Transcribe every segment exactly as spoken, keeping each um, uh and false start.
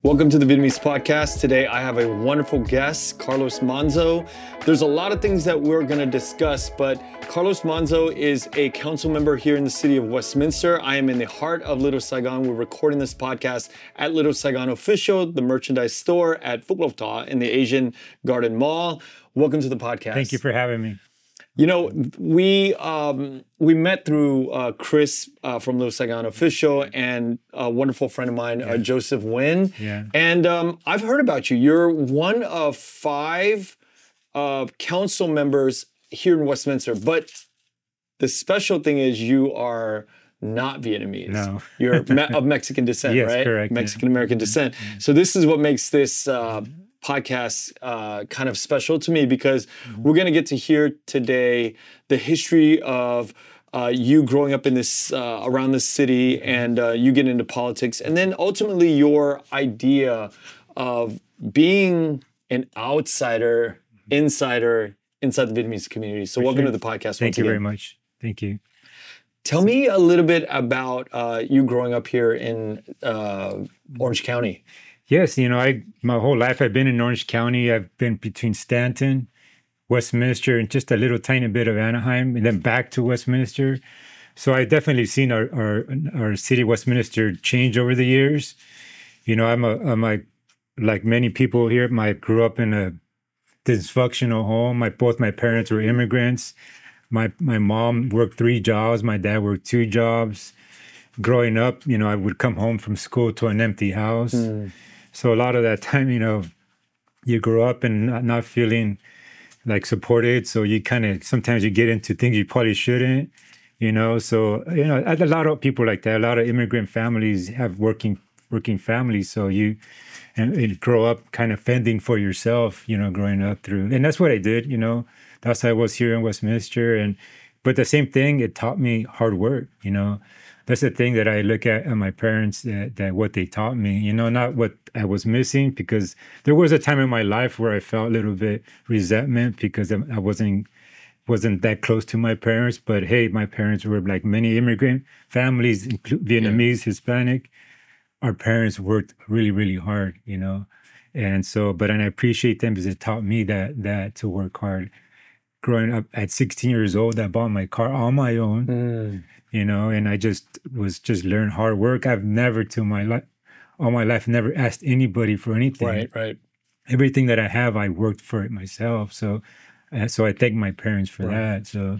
Welcome to the Vietnamese podcast. Today I have a wonderful guest, Carlos Monzo. There's a lot of things that we're going to discuss, but Carlos Monzo is a council member here in the city of Westminster. I am in the heart of Little Saigon. We're recording this podcast at Little Saigon Official, the merchandise store at Phúc Lộc Thọ in the Asian Garden Mall. Welcome to the podcast. Thank you for having me. You know, we um, we met through uh, Chris uh, from Little Saigon Official and a wonderful friend of mine, yeah. uh, Joseph Nguyen. Yeah. And um, I've heard about you. You're one of five uh, council members here in Westminster. But the special thing is you are not Vietnamese. No. You're me- of Mexican descent, yes, right? Correct. Mexican-American yeah. descent. Yeah. So this is what makes this... Uh, podcast uh, kind of special to me because mm-hmm. we're going to get to hear today the history of uh, you growing up in this uh, around this city and uh, you getting into politics, and then ultimately your idea of being an outsider, insider inside the Vietnamese community. So For welcome sure. to the podcast. Thank you again. very much. Thank you. Tell me a little bit about uh, you growing up here in uh, Orange County. Yes, you know, I my whole life I've been in Orange County. I've been between Stanton, Westminster, and just a little tiny bit of Anaheim, and then back to Westminster. So I definitely seen our our, our city, Westminster, change over the years. You know, I'm a I'm a, like many people here. I grew up in a dysfunctional home. My both my parents were immigrants. My my mom worked three jobs. My dad worked two jobs. Growing up, you know, I would come home from school to an empty house. Mm. So a lot of that time, you know, you grow up and not, not feeling like supported. So you kind of, sometimes you get into things you probably shouldn't, you know. So, you know, a lot of people like that, a lot of immigrant families have working working families. So you, and, and grow up kind of fending for yourself, you know, growing up through. And that's what I did, you know. That's how I was here in Westminster. And, but the same thing, it taught me hard work, you know. That's the thing that I look at at my parents, that, that what they taught me, you know, not what I was missing, because there was a time in my life where I felt a little bit resentment because I wasn't wasn't that close to my parents. But hey, my parents were like many immigrant families, Vietnamese, yeah. Hispanic. Our parents worked really, really hard, you know. And so, but and I appreciate them because it taught me that that to work hard. Growing up at sixteen years old, I bought my car on my own. Mm. You know, and I just was just learned hard work. I've never to my life, all my life, never asked anybody for anything. Right, right. Everything that I have, I worked for it myself. So, uh, so I thank my parents for right. that. So,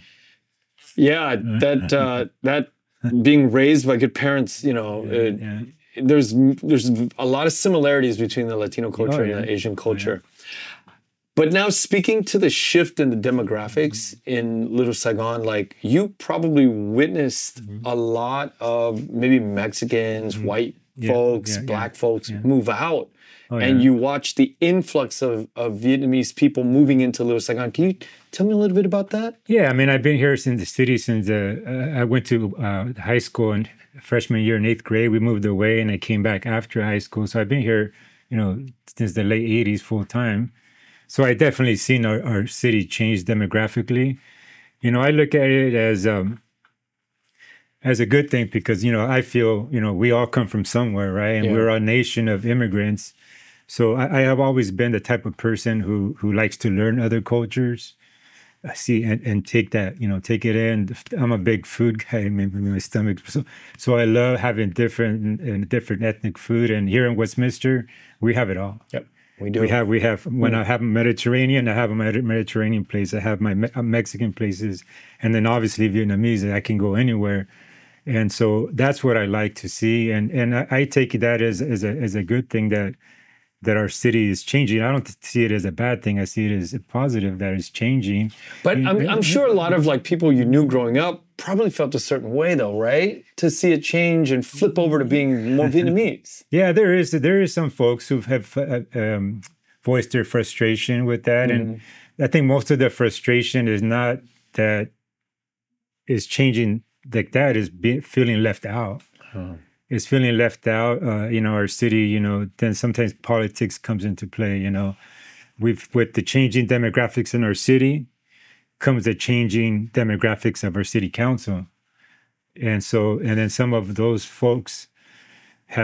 yeah, that uh, that being raised by good parents, you know, yeah, it, yeah. there's there's a lot of similarities between the Latino culture oh, yeah. and the Asian culture. Oh, yeah. But now speaking to the shift in the demographics mm-hmm. in Little Saigon, like you probably witnessed mm-hmm. a lot of maybe Mexicans, mm-hmm. white yeah, folks, yeah, black yeah, folks yeah. move out. Oh, and yeah. you watch the influx of, of Vietnamese people moving into Little Saigon. Can you tell me a little bit about that? Yeah, I mean, I've been here since the city, since uh, uh, I went to uh, high school in freshman year in eighth grade. We moved away and I came back after high school. So I've been here, you know, since the late eighties full time. So I definitely seen our, our city change demographically. You know, I look at it as um, as a good thing because, you know, I feel, you know, we all come from somewhere, right? And yeah. we're a nation of immigrants. So I, I have always been the type of person who who likes to learn other cultures. I see and, and take that, you know, take it in. I'm a big food guy, maybe my stomach. So, so I love having different and different ethnic food. And here in Westminster, we have it all. Yep. We do. We have, we have, when mm. I have Mediterranean, I have a Mediterranean place. I have my Me- Mexican places. And then obviously Vietnamese, I can go anywhere. And so that's what I like to see. And and I, I take that as, as, a, as a good thing that that our city is changing. I don't see it as a bad thing. I see it as a positive that it's changing. But I'm, I'm sure a lot of like people you knew growing up probably felt a certain way though, right? To see it change and flip over to being more Vietnamese. Yeah, there is there is some folks who have uh, um, voiced their frustration with that. Mm-hmm. And I think most of the frustration is not that is changing like that, is be, feeling left out. Huh. Is feeling left out, uh, you know, our city, you know, then sometimes politics comes into play, you know. We've, with the changing demographics in our city, comes the changing demographics of our city council. And so, and then some of those folks have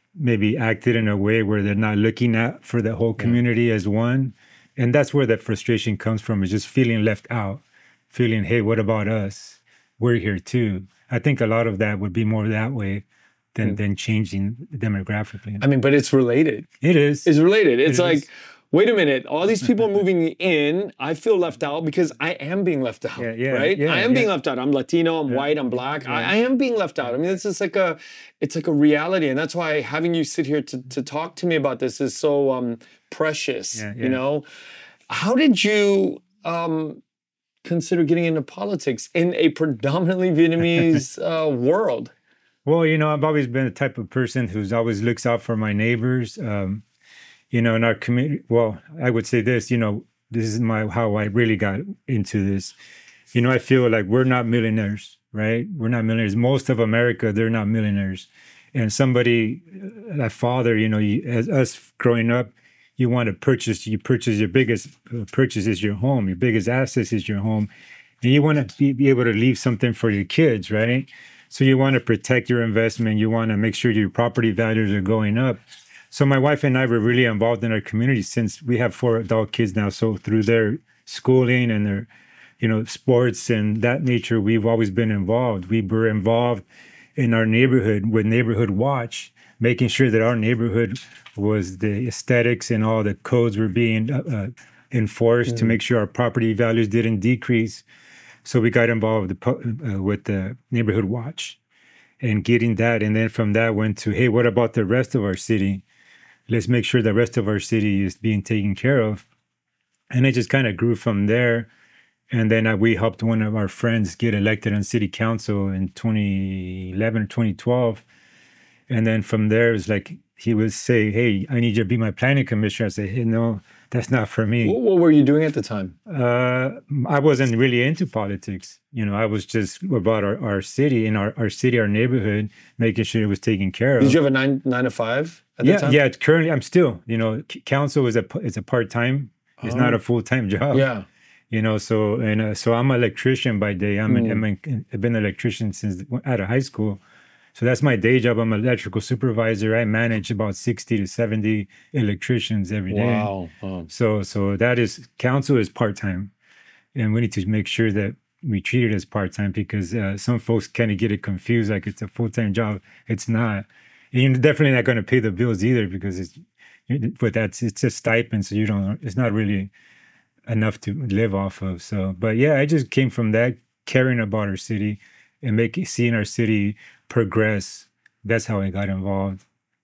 maybe acted in a way where they're not looking at for the whole community yeah. as one. And that's where that frustration comes from, is just feeling left out, feeling, hey, what about us? We're here too. I think a lot of that would be more that way than, mm. than changing demographically. I mean, but it's related. It is. It's related. It's it like, is. wait a minute, all these people moving in, I feel left out because I am being left out, yeah, yeah, right? Yeah, I am yeah. being left out. I'm Latino, I'm yeah. white, I'm black. Yeah. I, I am being left out. I mean, it's just like a, it's like a reality. And that's why having you sit here to, to talk to me about this is so um, precious, yeah, yeah. you know? How did you um, consider getting into politics in a predominantly Vietnamese uh, world? Well, you know, I've always been the type of person who's always looks out for my neighbors. Um, you know, in our community, well, I would say this, you know, this is my how I really got into this. You know, I feel like we're not millionaires, right? We're not millionaires. Most of America, they're not millionaires. And somebody, that father, you know, you, as us growing up, you want to purchase, you purchase your biggest purchase is your home. Your biggest asset is your home. And you want to be, be able to leave something for your kids, right? So you want to protect your investment. You want to make sure your property values are going up. So my wife and I were really involved in our community since we have four adult kids now. So through their schooling and their, you know, sports and that nature, we've always been involved. We were involved in our neighborhood with Neighborhood Watch, making sure that our neighborhood was the aesthetics and all the codes were being uh, enforced mm. to make sure our property values didn't decrease. So we got involved with the, uh, with the Neighborhood Watch and getting that. And then from that went to, hey, what about the rest of our city? Let's make sure the rest of our city is being taken care of. And it just kind of grew from there. And then uh, we helped one of our friends get elected on city council in twenty eleven or twenty twelve. And then from there, it was like, he would say, hey, I need you to be my planning commissioner. I say, hey, no, that's not for me. What, what were you doing at the time? Uh, I wasn't really into politics. You know, I was just about our, our city and our, our city, our neighborhood, making sure it was taken care of. Did you have a nine, nine to five at yeah, the time? Yeah, currently I'm still, you know, council is a, it's a part-time. It's oh. not a full-time job. Yeah. You know, so, and uh, so I'm an electrician by day. I'm, mm. an, I'm an, I've been an electrician since out of high school. So that's my day job. I'm an electrical supervisor. I manage about sixty to seventy electricians every day. Wow. Oh. So so that is, council is part-time. And we need to make sure that we treat it as part-time because uh, some folks kind of get it confused, like it's a full-time job. It's not. And you're definitely not going to pay the bills either because it's, but that's, it's a stipend. So you don't, it's not really enough to live off of. So, but yeah, I just came from that, caring about our city and making, seeing our city progress. That's how I got involved.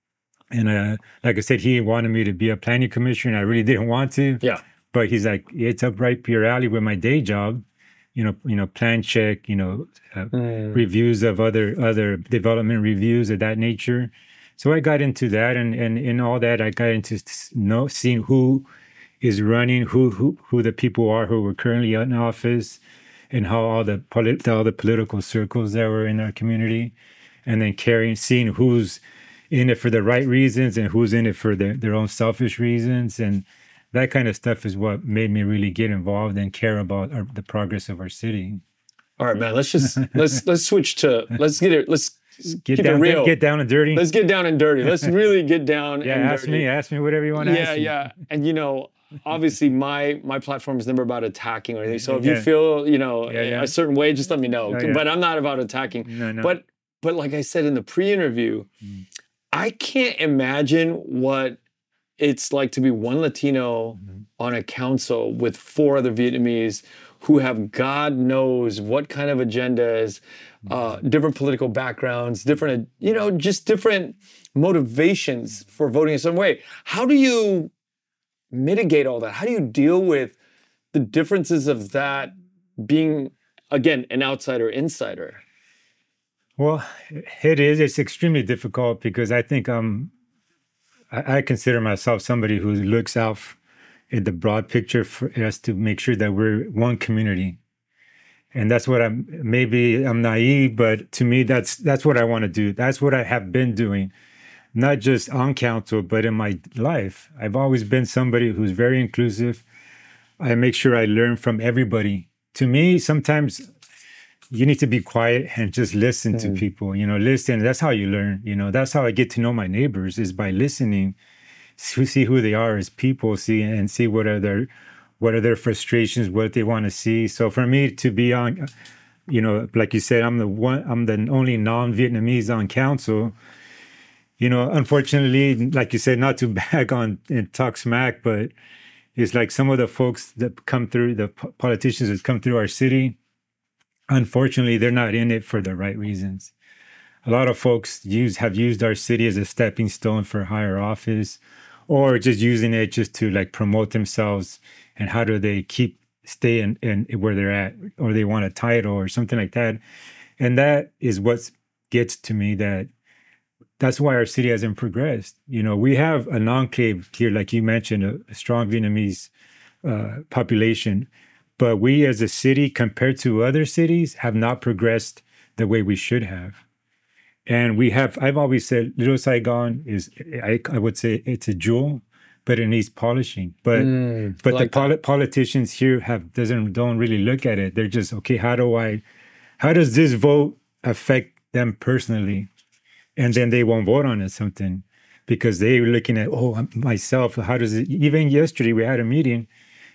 And uh, like I said, he wanted me to be a planning commissioner. I really didn't want to. Yeah. But he's like, it's up right your alley with my day job. You know, you know, plan check. You know, uh, mm. reviews of other other development reviews of that nature. So I got into that, and and in all that, I got into know seeing who is running, who who who the people are who were currently in office, and how all the polit- all the political circles that were in our community, and then carrying, seeing who's in it for the right reasons and who's in it for their, their own selfish reasons. And that kind of stuff is what made me really get involved and care about our, the progress of our city. All right, man, let's just, let's, let's switch to, let's get it, let's get keep down, it real. Get down and dirty. Let's get down and dirty. Let's really get down yeah, and ask dirty. me, ask me whatever you want to yeah, ask me. Yeah, yeah. And you know, obviously my my platform is never about attacking or anything. So if yeah. you feel, you know, yeah, yeah. a certain way, just let me know. Oh, yeah. But I'm not about attacking. No, no. But but like I said in the pre-interview, mm. I can't imagine what it's like to be one Latino mm-hmm. on a council with four other Vietnamese who have God knows what kind of agendas, mm-hmm. uh, different political backgrounds, different, you know, just different motivations for voting a certain way. How do you mitigate all that? How do you deal with the differences of that being, again, an outsider, insider? Well, it is. It's extremely difficult because I think um, I, I consider myself somebody who looks out in the broad picture for us to make sure that we're one community. And that's what I'm, maybe I'm naive, but to me, that's that's what I want to do. That's what I have been doing. Not just on council, but in my life. I've always been somebody who's very inclusive. I make sure I learn from everybody. To me, sometimes you need to be quiet and just listen mm. to people, you know, listen. That's how you learn, you know, that's how I get to know my neighbors is by listening, see who they are as people, see and see what are their, what are their frustrations, what they want to see. So for me to be on, you know, like you said, I'm the one, I'm the only non-Vietnamese on council. You know, unfortunately, like you said, not to bag on and talk smack, but it's like some of the folks that come through, the politicians that come through our city, unfortunately, they're not in it for the right reasons. A lot of folks use have used our city as a stepping stone for higher office, or just using it just to like promote themselves and how do they keep stay in, in where they're at, or they want a title or something like that. And that is what gets to me, that that's why our city hasn't progressed. You know, we have an enclave here, like you mentioned, a, a strong Vietnamese uh, population. But we as a city, compared to other cities, have not progressed the way we should have. And we have, I've always said, Little Saigon is, I, I would say it's a jewel, but it needs polishing. But mm, but like the poli- politicians here have doesn't don't really look at it. They're just, okay, how do I, how does this vote affect them personally? And then they won't vote on it, something, because they're looking at, oh, myself, how does it, even yesterday we had a meeting.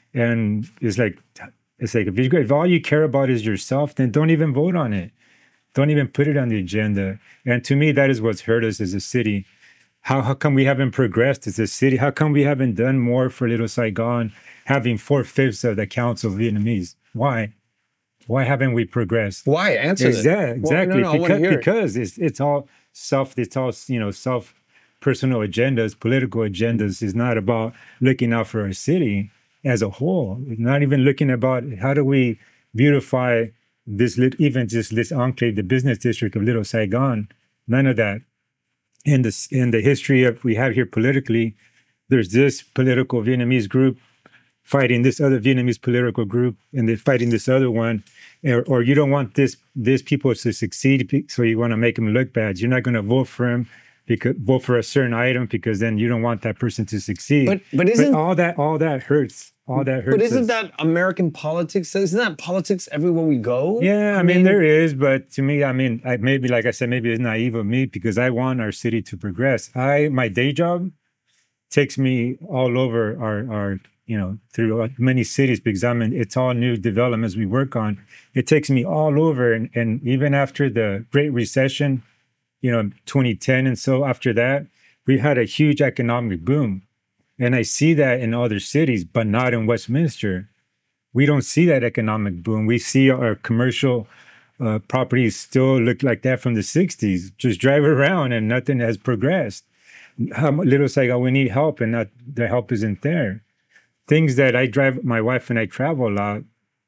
And it's like, it's like if, you, if all you care about is yourself, then don't even vote on it. Don't even put it on the agenda. And to me, that is what's hurt us as a city. How how come we haven't progressed as a city? How come we haven't done more for Little Saigon, having four-fifths of the council Vietnamese? Why? Why haven't we progressed? Why? Answer exactly, it. Exactly. Well, no, no, because hear because it. it's it's all self, it's all, you know, self personal agendas, political agendas. Is not about looking out for our city as a whole. It's not even looking about how do we beautify this, even just this enclave, the business district of Little Saigon. None of that. In the, in the history of we have here politically, there's this political Vietnamese group fighting this other Vietnamese political group, and they're fighting this other one. Or, or you don't want this this people to succeed, so you want to make them look bad. You're not going to vote for them, because vote for a certain item, because then you don't want that person to succeed. But but isn't but all that all that hurts. All that hurts. But isn't us. that American politics? Isn't that politics everywhere we go? Yeah, I, I mean, mean there is, but to me, I mean, I, maybe like I said, maybe it's naive of me, because I want our city to progress. I my day job takes me all over our our you know through many cities, because I mean it's all new developments we work on. It takes me all over, and and even after the Great Recession, you know, twenty ten, and so after that, we had a huge economic boom. And I see that in other cities, but not in Westminster. We don't see that economic boom. We see our commercial uh, properties still look like that from the sixties. Just drive around and nothing has progressed. How Little Saigon, we need help, and not, the help isn't there. Things that I drive, my wife and I travel a lot.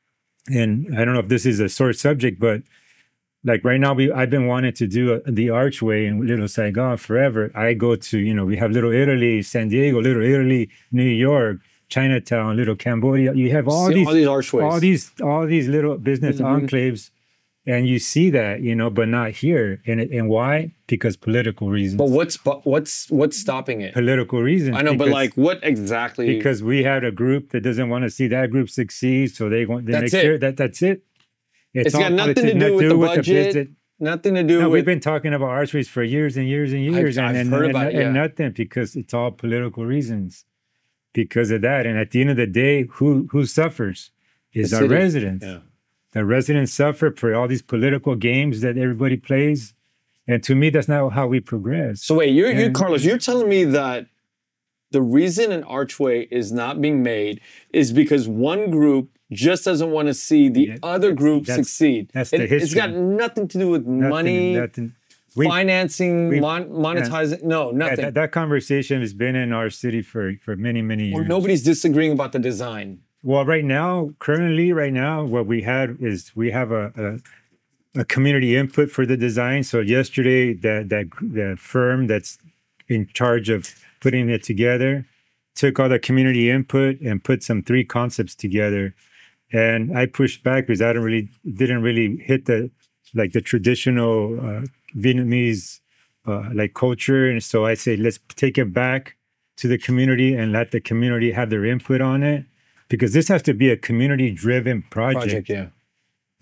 And I don't know if this is a sore subject, but like right now, we I've been wanting to do a, the archway in Little Saigon forever. I go to, you know, we have Little Italy, San Diego, Little Italy, New York, Chinatown, Little Cambodia. You have all see these, all these archways, all these, all these little business mm-hmm. enclaves, and you see that, you know, but not here. And and why? Because political reasons. But what's what's what's stopping it? Political reasons. I know, because, but like, what exactly? Because we had a group that doesn't want to see that group succeed, so they want they that's make it. sure that that's it. It's, it's got nothing to do with the budget. With the nothing to do no, with... we've been talking about archways for years and years and years. I've, and, I've and, heard and, about and, it, yeah. and nothing, because it's all political reasons. Because of that. And at the end of the day, who who suffers is the our city. residents. Yeah. The residents suffer for all these political games that everybody plays. And to me, that's not how we progress. So wait, you're, and, you're Carlos, you're telling me that the reason an archway is not being made is because one group just doesn't want to see the yeah, other group that's, succeed. That's it, the history. It's got nothing to do with nothing, money, nothing. We, financing, we, mon- monetizing. Yeah, no, nothing. Yeah, that, that conversation has been in our city for, for many, many years. Well, nobody's disagreeing about the design. Well, right now, currently, right now, what we had is we have a, a, a community input for the design. So yesterday, that that the firm that's in charge of putting it together took all the community input and put some three concepts together. And I pushed back because I don't really didn't really hit the like the traditional uh, Vietnamese uh, like culture, and so I say let's take it back to the community and let the community have their input on it, because this has to be a community-driven project. Project, yeah.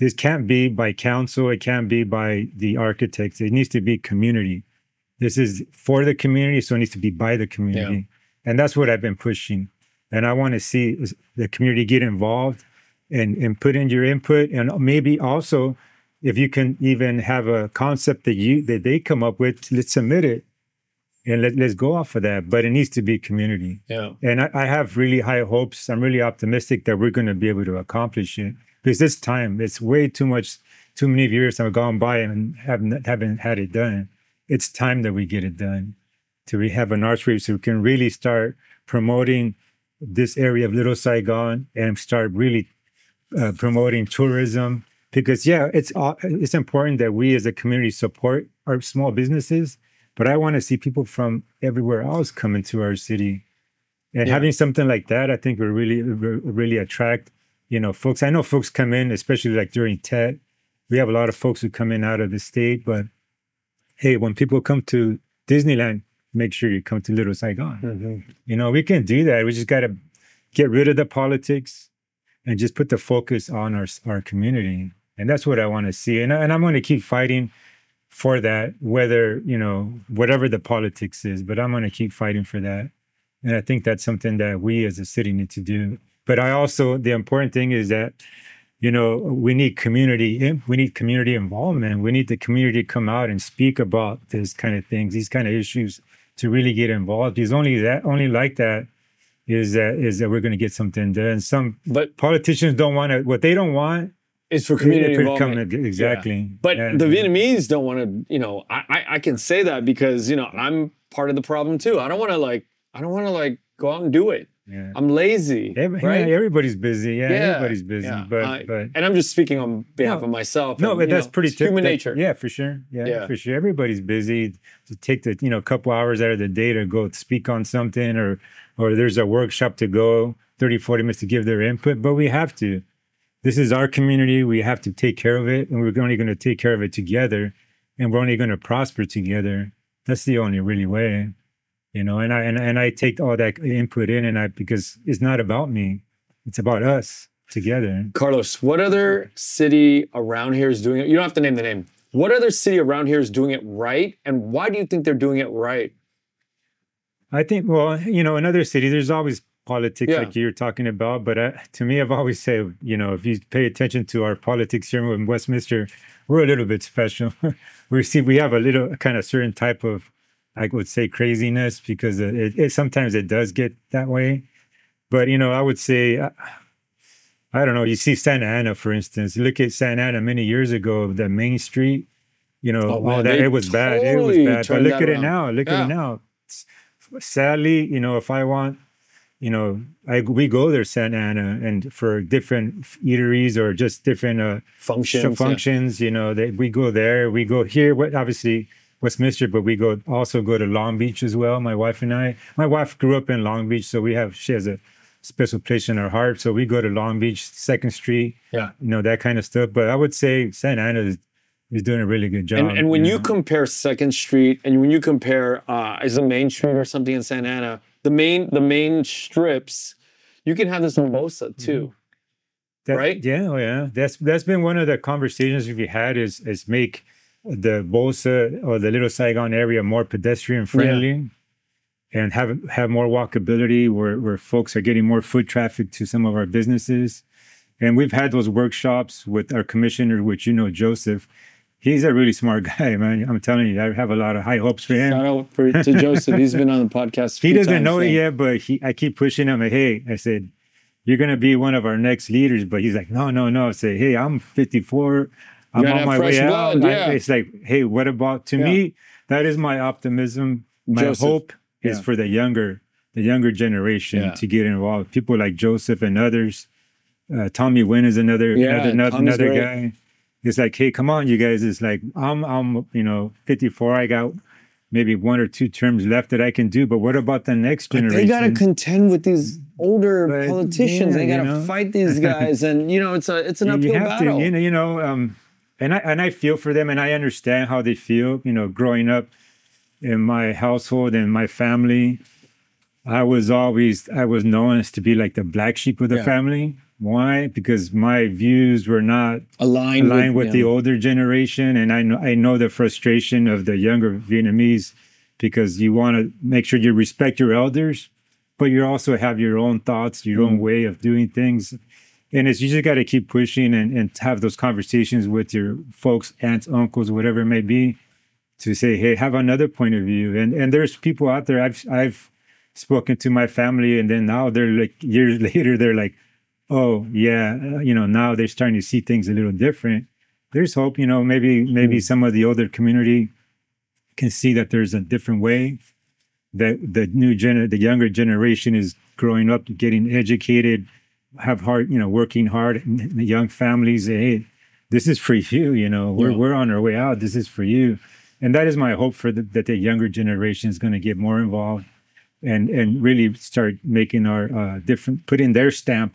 this can't be by council. It can't be by the architects. It needs to be community. This is for the community, so it needs to be by the community. Yeah. And that's what I've been pushing. And I want to see the community get involved and, and put in your input. And maybe also, if you can even have a concept that you that they come up with, let's submit it. And let, let's go off of that. But it needs to be community. Yeah. And I, I have really high hopes. I'm really optimistic that we're going to be able to accomplish it. Because this time, it's way too much, too many years have gone by and haven't, haven't had it done. It's time that we get it done. To we have an archery so we can really start promoting this area of Little Saigon and start really uh, promoting tourism. Because, yeah, it's uh, it's important that we as a community support our small businesses. But I want to see people from everywhere else come into our city. And yeah. having something like that, I think will really, really attract, you know, folks. I know folks come in, especially like during Tet. We have a lot of folks who come in out of the state. But, hey, when people come to Disneyland, make sure you come to Little Saigon. Mm-hmm. You know, we can do that. We just got to get rid of the politics and just put the focus on our, our community. And that's what I want to see. And, I, and I'm going to keep fighting for that, whether, you know, whatever the politics is, but I'm going to keep fighting for that. And I think that's something that we as a city need to do. But I also, the important thing is that, you know, we need community, we need community involvement. We need the community to come out and speak about this kind of things, these kind of issues, to really get involved. Because only that, only like that is that, is that we're going to get something done. Some but politicians don't want to, what they don't want, it's for community involvement. Exactly. Yeah. But and, the Vietnamese don't want to, you know, I, I I can say that because, you know, I'm part of the problem too. I don't want to like, I don't want to like go out and do it. Yeah. I'm lazy, Every, right? Yeah, everybody's busy. Yeah, yeah. everybody's busy. Yeah. But, uh, but and I'm just speaking on behalf no, of myself. No, and, but that's know, pretty human that, nature. Yeah, for sure. Yeah, yeah, for sure. Everybody's busy. To take the, you know, couple hours out of the day to go speak on something, or or there's a workshop to go, thirty, forty minutes to give their input. But we have to. This is our community. We have to take care of it, and we're only going to take care of it together, and we're only going to prosper together. That's the only really way, you know. And I and, and I take all that input in, and I because it's not about me, it's about us together. Carlos, what other city around here is doing it? You don't have to name the name. What other city around here is doing it right, and why do you think they're doing it right? I think, well, you know, in other cities, there's always politics, yeah. like you're talking about. But uh, to me, I've always said, you know, if you pay attention to our politics here in Westminster, we're a little bit special. we see we have a little kind of certain type of, I would say, craziness, because it, it sometimes it does get that way. But, you know, I would say, I, I don't know, you see Santa Ana, for instance. You look at Santa Ana many years ago, the Main Street, you know, oh, all that, it was totally bad. It was bad. But look at around. it now. Look yeah. at it now. Sadly, you know, if I want, you know, I, we go there, Santa Ana, and for different eateries or just different uh, functions, functions, yeah. you know, they, we go there. We go here, obviously Westminster, but we go also go to Long Beach as well. My wife and I. My wife grew up in Long Beach, so we have she has a special place in our heart. So we go to Long Beach, Second Street, yeah, you know, that kind of stuff. But I would say Santa Ana is, is doing a really good job. And, and when you, you know? compare Second Street and when you compare uh, as a Main Street or something in Santa Ana, the main the main strips, you can have this in Bosa too, that, right? Yeah, oh yeah. That's that's been one of the conversations we've had is is make the Bosa or the Little Saigon area more pedestrian friendly, yeah. and have have more walkability where where folks are getting more foot traffic to some of our businesses. And we've had those workshops with our commissioner, which you know, Joseph. He's a really smart guy, man. I'm telling you, I have a lot of high hopes for him. Shout out for, to Joseph. He's been on the podcast. He doesn't times, know so. it yet, but he, I keep pushing him. Like, hey, I said, you're going to be one of our next leaders. But he's like, no, no, no. I say, hey, I'm fifty-four. I'm on my way blood, out. Yeah. I, it's like, hey, what about, to yeah. me, that is my optimism. My Joseph. hope is yeah. for the younger, the younger generation yeah. to get involved. People like Joseph and others. Uh, Tommy Wynn is another, yeah, another, another great. guy. It's like, hey, come on, you guys. It's like, I'm, I'm, you know, fifty-four. I got maybe one or two terms left that I can do. But what about the next generation? But they got to contend with these older but, politicians. Yeah, they got to you know? fight these guys, and you know, it's a, it's an you uphill have battle. To, you know, you know, um, and I and I feel for them, and I understand how they feel. You know, growing up in my household and my family, I was always I was known as to be like the black sheep of the yeah. family. Why? Because my views were not aligned, aligned with, with the know. older generation. And I know, I know the frustration of the younger Vietnamese, because you want to make sure you respect your elders, but you also have your own thoughts, your mm. own way of doing things. And it's, you just got to keep pushing and, and have those conversations with your folks, aunts, uncles, whatever it may be, to say, hey, have another point of view. And and there's people out there, I've I've spoken to my family, and then now they're like, years later, they're like, oh, yeah, you know, now they're starting to see things a little different. There's hope, you know, maybe maybe mm. some of the older community can see that there's a different way, that the new gen, the younger generation is growing up, getting educated, have hard, you know, working hard, the young families, hey, this is for you, you know, we're, yeah. we're on our way out. This is for you. And that is my hope for the, that the younger generation is going to get more involved and, and really start making our uh, different, putting their stamp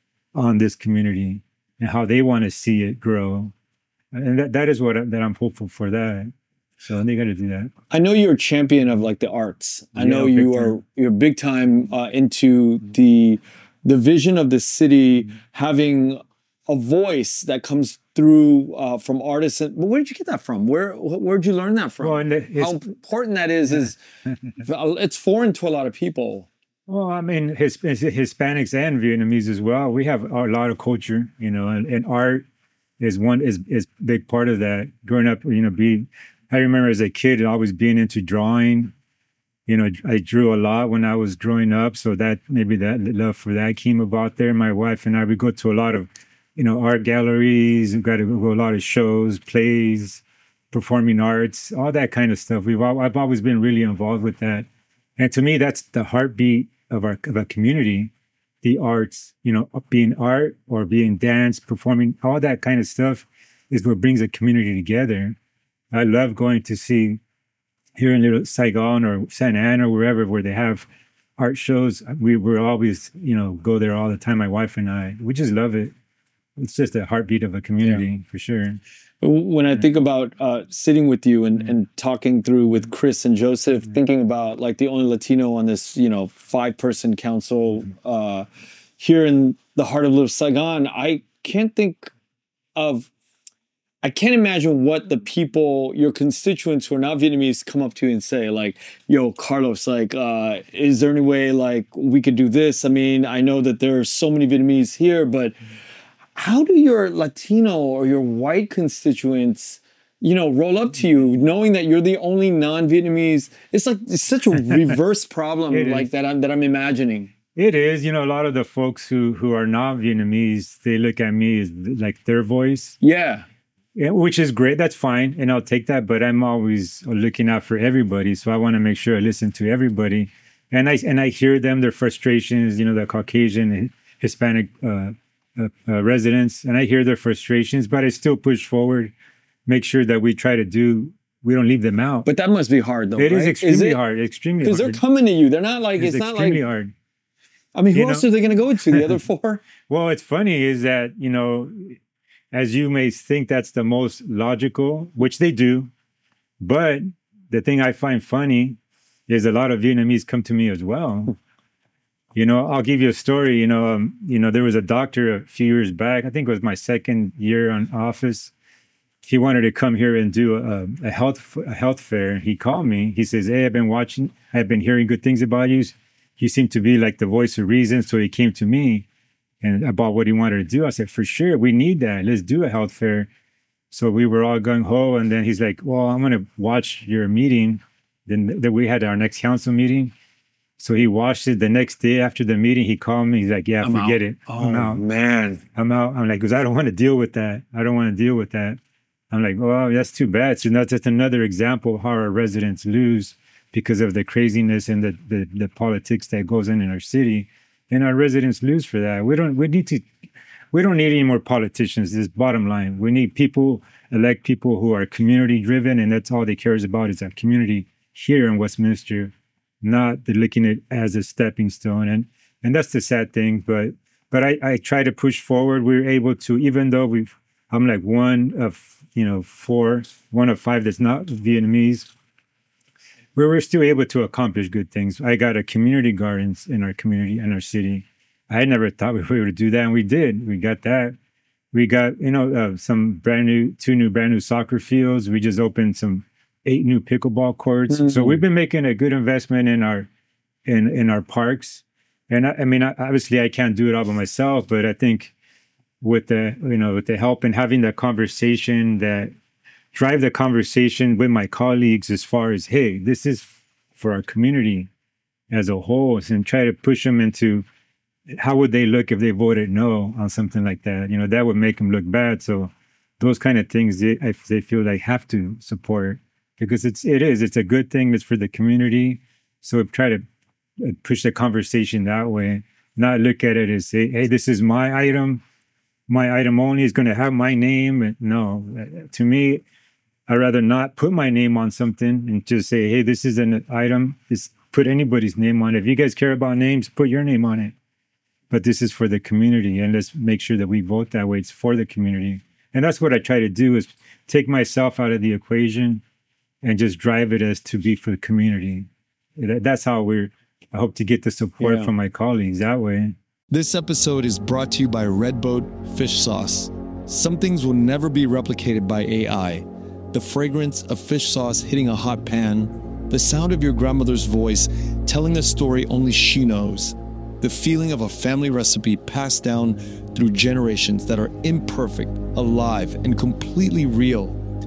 on this community and how they want to see it grow. And that, that is what I, that I'm hopeful for that. So they got to do that. I know you're a champion of like the arts. I yeah, know you are time. You're big time uh, into the the vision of the city having a voice that comes through uh, from artists. And, but where did you get that from? Where where'd you learn that from? Well, and the, How important that is is it's foreign to a lot of people. Well, I mean, his, Hispanics and Vietnamese as well. We have a lot of culture, you know, and, and art is one is is a big part of that. Growing up, you know, being I remember as a kid always being into drawing. You know, I drew a lot when I was growing up, so that maybe that love for that came about there. My wife and I, we go to a lot of, you know, art galleries. We got to go to a lot of shows, plays, performing arts, all that kind of stuff. We've all, I've always been really involved with that, and to me, that's the heartbeat of our of a community. The arts, you know, being art or being dance, performing, all that kind of stuff is what brings a community together. I love going to see here in Little Saigon or Santa Ana or wherever where they have art shows. We were always, you know, go there all the time. My wife and I, we just love it. It's just a heartbeat of a community yeah. for sure. When I think about uh, sitting with you and, and talking through with Chris and Joseph, mm-hmm. thinking about like the only Latino on this, you know, five person council uh, here in the heart of Little Saigon, I can't think of I can't imagine what the people, your constituents who are not Vietnamese, come up to you and say, like, yo, Carlos, like, uh, is there any way, like, we could do this? I mean, I know that there are so many Vietnamese here, but how do your Latino or your white constituents, you know, roll up to you knowing that you're the only non-Vietnamese? It's like, it's such a reverse problem like that I'm, that I'm imagining. It is. You know, a lot of the folks who, who are not Vietnamese, they look at me as like their voice. Yeah. Yeah, which is great. That's fine. And I'll take that. But I'm always looking out for everybody. So I want to make sure I listen to everybody. And I and I hear them, their frustrations, you know, the Caucasian, Hispanic uh, uh, uh, residents. And I hear their frustrations, but I still push forward, make sure that we try to do, we don't leave them out. But that must be hard, though, It right? is extremely is it, hard. Extremely hard. Because they're coming to you. They're not like, it's, it's not like. extremely hard. I mean, who you else know? are they going to go to? The other four? Well, it's funny is that, you know, as you may think that's the most logical, which they do. But the thing I find funny is a lot of Vietnamese come to me as well. You know, I'll give you a story. You know, um, you know, there was a doctor a few years back, I think it was my second year on office. He wanted to come here and do a, a health a health fair. He called me. He says, hey, I've been watching, I've been hearing good things about you. You seem to be like the voice of reason. So he came to me and about what he wanted to do. I said, for sure, we need that. Let's do a health fair. So we were all gung-ho. And then he's like, well, I'm going to watch your meeting. Then, then we had our next council meeting. So he watched it the next day after the meeting. He called me. He's like, yeah, I'm forget out. it. Oh, I'm out. man. I'm out. I'm like, because I don't want to deal with that. I don't want to deal with that. I'm like, well, that's too bad. So that's just another example of how our residents lose because of the craziness and the, the, the politics that goes on in our city. And our residents lose for that. We don't. We need to. We don't need any more politicians. This is bottom line. We need people, elect people who are community driven, and that's all they cares about is that community here in Westminster, not the looking at it as a stepping stone. And and that's the sad thing. But but I, I try to push forward. We're able to, even though we've. I'm like one of you know four, one of five that's not Vietnamese. Where we're still able to accomplish good things. I got a community gardens in our community, in our city. I never thought we were to do that, and we did. We got that. We got, you know, uh, some brand new, two new brand new soccer fields. We just opened some eight new pickleball courts. Mm-hmm. So we've been making a good investment in our in in our parks. And I, I mean, I, obviously, I can't do it all by myself, but I think with the you know with the help and having that conversation, that drive the conversation with my colleagues as far as, hey, this is for our community as a whole, and try to push them into. How would they look if they voted no on something like that? You know, that would make them look bad. So those kind of things, they, they feel they have to support because it's, it is, it's a good thing. It's for the community. So try to push the conversation that way, not look at it as say, hey, this is my item. My item only is going to have my name. No, to me, I'd rather not put my name on something and just say, hey, this is an item. Just put anybody's name on it. If you guys care about names, put your name on it. But this is for the community, and let's make sure that we vote that way. It's for the community. And that's what I try to do is take myself out of the equation and just drive it as to be for the community. That's how we're, I hope to get the support yeah. from my colleagues that way. This episode is brought to you by Redboat Fish Sauce. Some things will never be replicated by A I. The fragrance of fish sauce hitting a hot pan, the sound of your grandmother's voice telling a story only she knows. The feeling of a family recipe passed down through generations that are imperfect, alive, and completely real.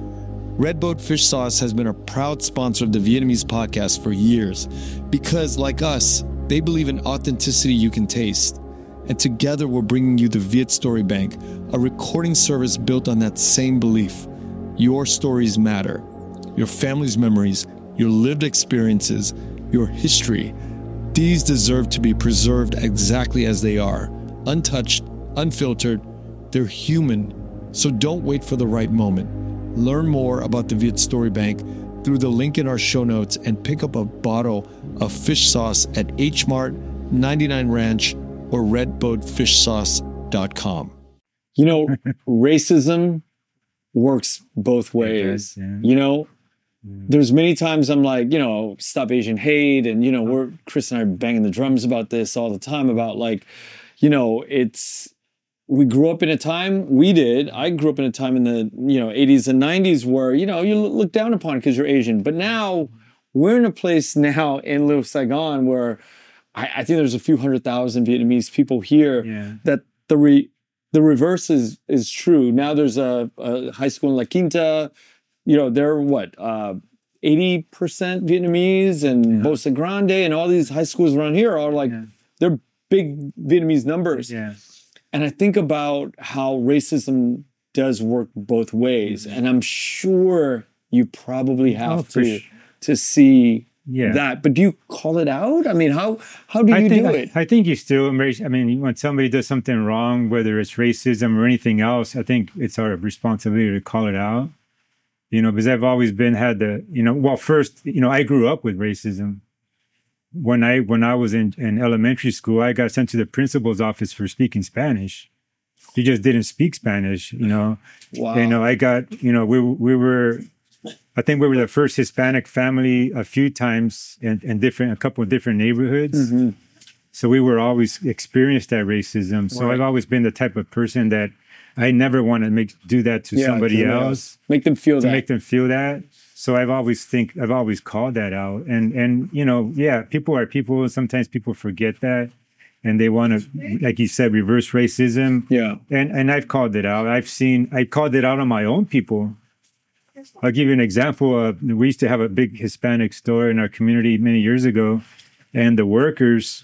Redboat Fish Sauce has been a proud sponsor of the Vietnamese podcast for years because, like us, they believe in authenticity you can taste. And together we're bringing you the Viet Story Bank, a recording service built on that same belief. Your stories matter. Your family's memories, your lived experiences, your history. These deserve to be preserved exactly as they are, untouched, unfiltered. They're human, so don't wait for the right moment. Learn more about the Viet Story Bank through the link in our show notes and pick up a bottle of fish sauce at H Mart, ninety-nine Ranch, or redboat fish sauce dot com. You know, racism works both ways. Yeah. You know, there's many times I'm like, you know, stop Asian hate. And, you know, we're, Chris and I are banging the drums about this all the time about like, you know, it's, we grew up in a time, we did, I grew up in a time in the, you know, eighties and nineties where, you know, you look down upon because you're Asian. But now we're in a place now in Little Saigon where I, I think there's a few hundred thousand Vietnamese people here yeah. that the re, the reverse is, is true. Now there's a, a high school in La Quinta. You know, they're what, uh, eighty percent Vietnamese and yeah. Bosa Grande and all these high schools around here are like, yeah. they're big Vietnamese numbers. Yeah. And I think about how racism does work both ways. Mm-hmm. And I'm sure you probably have oh, to, sure. to see yeah. that. But do you call it out? I mean, how, how do you I think, do it? I, I think you still, I mean, when somebody does something wrong, whether it's racism or anything else, I think it's our responsibility to call it out. You know, because I've always been had the, you know, well, first, you know, I grew up with racism. When I when I was in, in elementary school, I got sent to the principal's office for speaking Spanish. He just didn't speak Spanish, you know. Wow. You know, I got, you know, we we were, I think we were the first Hispanic family a few times in, in different, a couple of different neighborhoods. Mm-hmm. So we were always experienced that racism. So right. I've always been the type of person that I never want to make do that to yeah, somebody else. else. Make them feel to that. Make them feel that. So I've always think I've always called that out. And and you know, yeah, people are people. Sometimes people forget that, and they want to, like you said, reverse racism. Yeah. And and I've called it out. I've seen I called it out on my own people. I'll give you an example. Of, we used to have a big Hispanic store in our community many years ago, and the workers,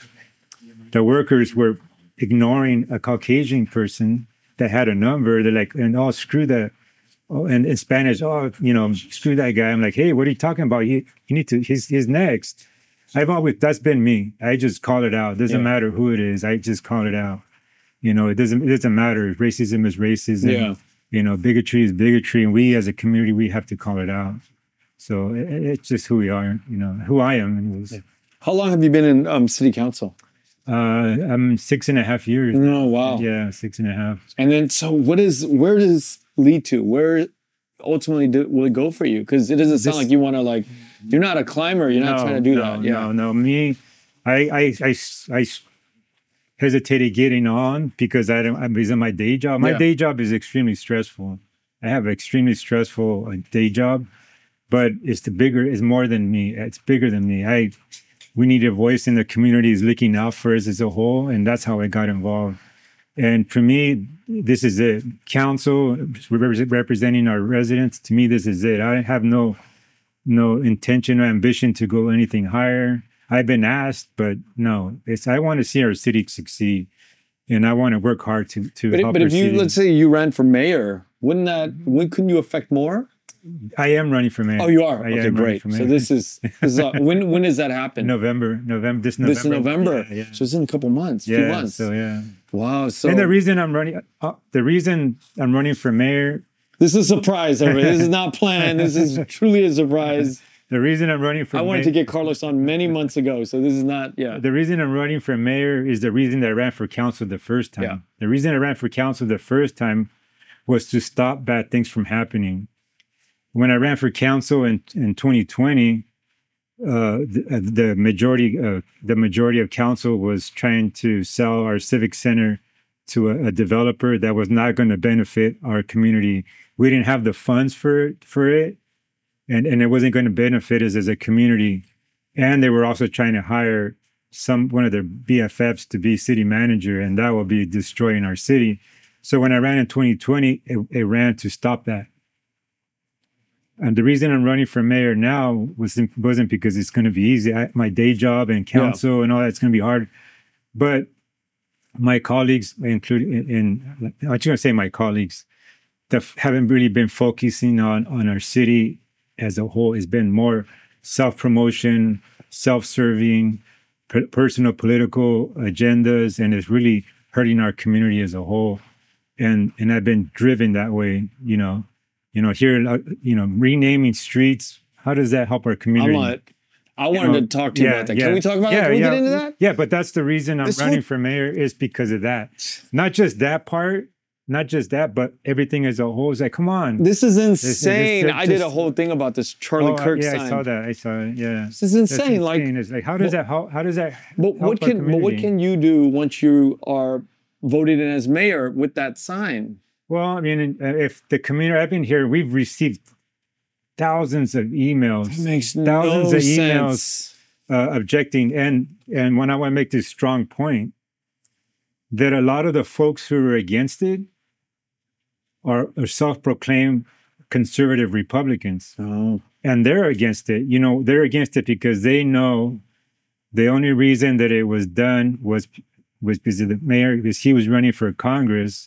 the workers were ignoring a Caucasian person that had a number. They're like, and oh, screw that. Oh, and in Spanish, oh, you know, screw that guy. I'm like, hey, what are you talking about? You, you need to, he's, he's next. I've always, that's been me. I just call it out. It doesn't yeah. matter who it is. I just call it out. You know, it doesn't, it doesn't matter. Racism is racism. Yeah. You know, bigotry is bigotry. And we as a community, we have to call it out. So it, it's just who we are, you know, who I am anyways. How long have you been in um, city council? Uh, I'm six and a half years. Oh, wow. Yeah, six and a half. And then, so what is, where does lead to? Where ultimately do, will it go for you? Because it doesn't sound this, like you want to like, you're not a climber. You're not no, trying to do no, that. Yeah. No, no, me, I, I, I, I, hesitated getting on because I don't, I'm because of my day job. My Yeah. day job is extremely stressful. I have an extremely stressful uh, day job, but it's the bigger, it's more than me. It's bigger than me. I, we need a voice in the community is looking out for us as a whole. And that's how I got involved. And for me, this is it. Council representing our residents. To me, this is it. I have no, no intention or ambition to go anything higher. I've been asked, but no, it's, I want to see our city succeed. And I want to work hard to, to But, help but our if you, city. let's say you ran for mayor, wouldn't that, when couldn't you affect more? I am running for mayor. Oh, you are? I Okay, am running great. for So mayor. this is, this is uh, when when does that happen? November, November, this November. This is November. Yeah, yeah. So it's in a couple months, yeah, few months. so yeah. Wow. So and the reason I'm running, uh, the reason I'm running for mayor, this is a surprise, everybody. This is not planned. This is truly a surprise. the reason I'm running for I wanted mayor, to get Carlos on many months ago, so this is not, yeah. the reason I'm running for mayor is the reason that I ran for council the first time. Yeah. The reason I ran for council the first time was to stop bad things from happening. When I ran for council in, in twenty twenty, uh, the, the majority uh, the majority of council was trying to sell our civic center to a, a developer that was not going to benefit our community. We didn't have the funds for it, for it, and and it wasn't going to benefit us as a community. And they were also trying to hire some one of their B F Fs to be city manager, and that will be destroying our city. So when I ran in twenty twenty, it, it ran to stop that. And the reason I'm running for mayor now was, wasn't because it's going to be easy. I, my day job and council yeah. and all that's going to be hard. But my colleagues, including, in, in, I'm just going to say my colleagues, that haven't really been focusing on, on our city as a whole. It's been more self-promotion, self-serving, per, personal political agendas, and it's really hurting our community as a whole. And and I've been driven that way, you know. You know, here, you know, renaming streets, how does that help our community? I'm not, I wanted you know, to talk to you yeah, about that. Yeah, Can we talk about yeah, that? Can we yeah, get into that? Yeah, but that's the reason I'm this running whole... for mayor is because of that. Not just that part, not just that, but everything as a whole. Is like, come on. This is insane. This, this, this, I did a whole thing about this Charlie oh, Kirk yeah, sign. I saw that. I saw it. Yeah. This is insane. insane. Like, it's like, how does but, that how, how does that but what can but what can you do once you are voted in as mayor with that sign? Well, I mean, if the community, I've been here, we've received thousands of emails, that makes thousands no of emails sense. Uh, objecting. And and when I want to make this strong point, that a lot of the folks who are against it are, are self-proclaimed conservative Republicans. Oh. And they're against it. You know, they're against it because they know the only reason that it was done was, was because of the mayor, because he was running for Congress.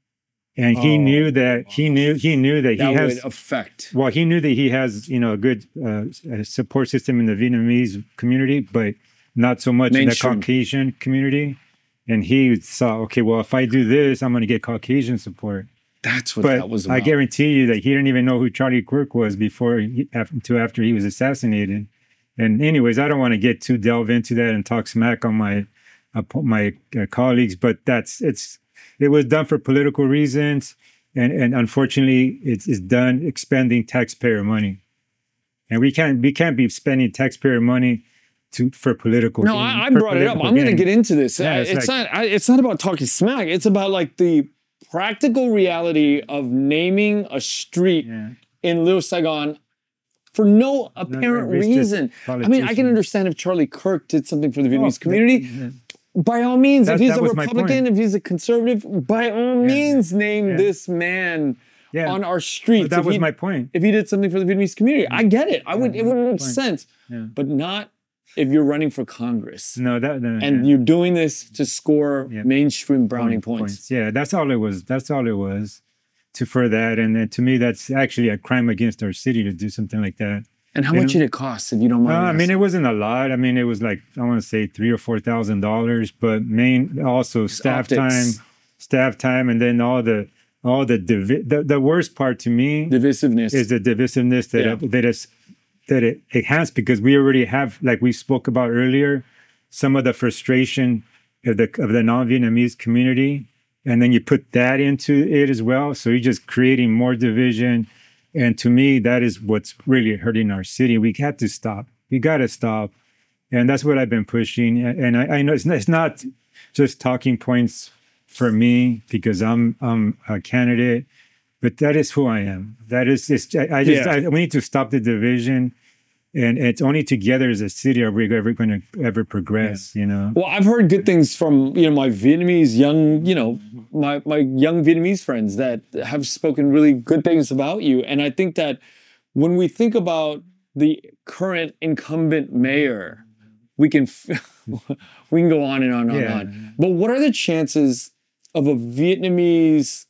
And he oh, knew that wow. he knew he knew that, that he has would affect. Well, he knew that he has you know a good uh, support system in the Vietnamese community, but not so much Mainstream. in the Caucasian community. And he saw, okay, well, if I do this, I'm going to get Caucasian support. That's what but that was about. I guarantee you that he didn't even know who Charlie Kirk was before he, after after he was assassinated. And anyways, I don't want to get too delve into that and talk smack on my uh, my uh, colleagues, but that's it's. It was done for political reasons, and, and unfortunately, it's, it's done expending taxpayer money, and we can't we can't be spending taxpayer money to for political. No, gain, I, I brought it up. I'm going to get into this. Yeah, it's it's like, not. I, it's not about talking smack. It's about like the practical reality of naming a street yeah. in Little Saigon for no apparent no, reason. I mean, I can understand if Charlie Kirk did something for the Vietnamese oh, community. Yeah. By all means, that, if he's a Republican, if he's a conservative, by all yeah, means, name yeah. this man yeah. on our streets. But that if was he, my point. If he did something for the Vietnamese community, I get it. I would. It would make sense, yeah. but not if you're running for Congress. No, that no, and yeah. you're doing this to score yeah. mainstream brownie Point, points. points. Yeah, that's all it was. That's all it was. To for that, and then to me, that's actually a crime against our city to do something like that. And how and, much did it cost, if you don't mind? Uh, I mean, it wasn't a lot. I mean, it was like, I want to say three or four thousand dollars, but main also staff Optics. time, staff time, and then all the all the, divi- the the worst part to me divisiveness is the divisiveness that yeah. it, that is that it, it has, because we already have, like we spoke about earlier, some of the frustration of the of the non-Vietnamese community, and then you put that into it as well. So you're just creating more division. And to me, that is what's really hurting our city. We have to stop. We got to stop. And that's what I've been pushing. And I, I know it's not, it's not, just talking points for me because I'm I'm a candidate. But that is who I am. That is just, I, I just, Yeah. I, we need to stop the division. And it's only together as a city are we ever going to ever progress, yeah. you know? Well, I've heard good things from, you know, my Vietnamese young, you know, my, my young Vietnamese friends that have spoken really good things about you. And I think that when we think about the current incumbent mayor, we can, we can go on and on and yeah. on. But what are the chances of a Vietnamese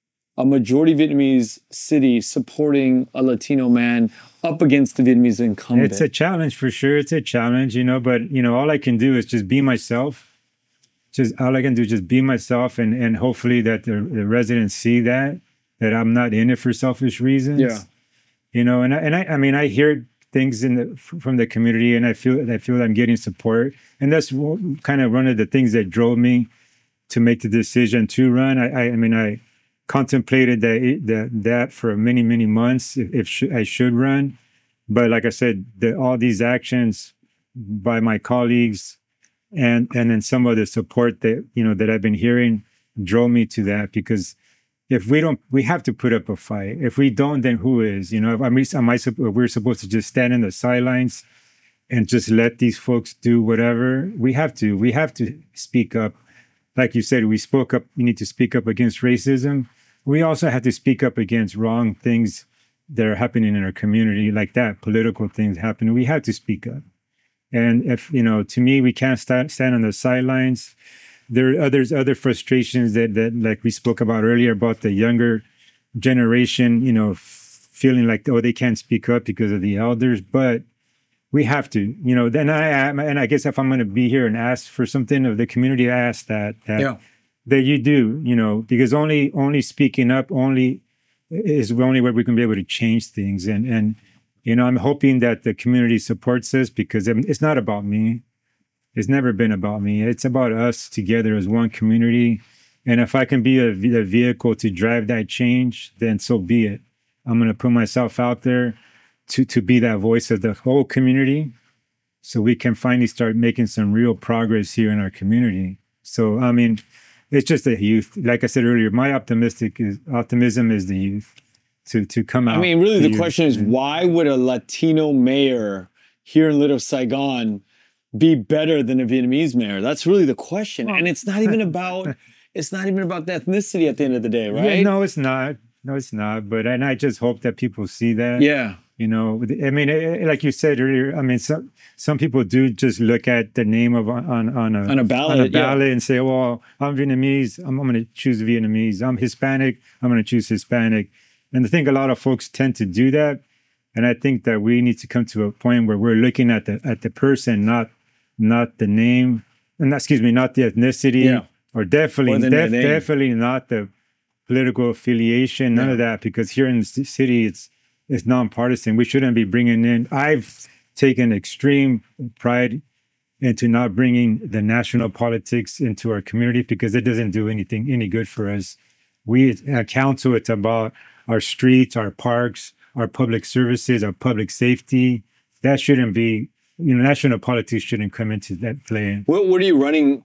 a majority Vietnamese city supporting a Latino man up against the Vietnamese incumbent? It's a challenge for sure. It's a challenge, you know, but, you know, all I can do is just be myself. Just all I can do is just be myself and, and hopefully that the, the residents see that, that I'm not in it for selfish reasons. Yeah. You know, and I, and I, I mean, I hear things in the, from the community and I feel, I feel I'm getting support. And that's kind of one of the things that drove me to make the decision to run. I, I, I mean, I, contemplated that, that that for many many months if, if sh- I should run, but like I said, the, all these actions by my colleagues and and then some of the support that you know that I've been hearing drove me to that because if we don't, we have to put up a fight. If we don't, then who is? You know, I mean, am I we're supposed to just stand in the sidelines and just let these folks do whatever? We have to. We have to speak up. Like you said, we spoke up. We need to speak up against racism. We also have to speak up against wrong things that are happening in our community, like that, political things happening. We have to speak up. And if, you know, to me, we can't stand, stand on the sidelines. There are others, other frustrations that, that, like we spoke about earlier, about the younger generation, you know, f- feeling like, oh, they can't speak up because of the elders. But we have to, you know, then I, and I guess if I'm going to be here and ask for something of the community, I ask that. that yeah. That you do, you know, because only only speaking up only is the only way we can be able to change things. And, and you know, I'm hoping that the community supports us because it's not about me. It's never been about me. It's about us together as one community. And if I can be a, a vehicle to drive that change, then so be it. I'm going to put myself out there to, to be that voice of the whole community so we can finally start making some real progress here in our community. So, I mean, it's just the youth. Like I said earlier, my optimistic is optimism is the youth to to come out. I mean, really, the youth. question is, why would a Latino mayor here in Little Saigon be better than a Vietnamese mayor? That's really the question. Well, and it's not even about it's not even about the ethnicity at the end of the day, right? Yeah, no, it's not. No, it's not. But and I just hope that people see that. Yeah. You know, I mean, like you said earlier, I mean, some some people do just look at the name of on on a on a ballot, on a ballot yeah. and say, "Well, I'm Vietnamese. I'm, I'm going to choose Vietnamese. I'm Hispanic. I'm going to choose Hispanic." And I think a lot of folks tend to do that. And I think that we need to come to a point where we're looking at the at the person, not not the name, and excuse me, not the ethnicity, yeah. or definitely or def, definitely not the political affiliation. None yeah. of that, because here in the city, it's It's nonpartisan. We shouldn't be bringing in. I've taken extreme pride into not bringing the national politics into our community because it doesn't do anything any good for us. We at council, it's about our streets, our parks, our public services, our public safety. That shouldn't be, you know, national politics shouldn't come into that play. What, what are you running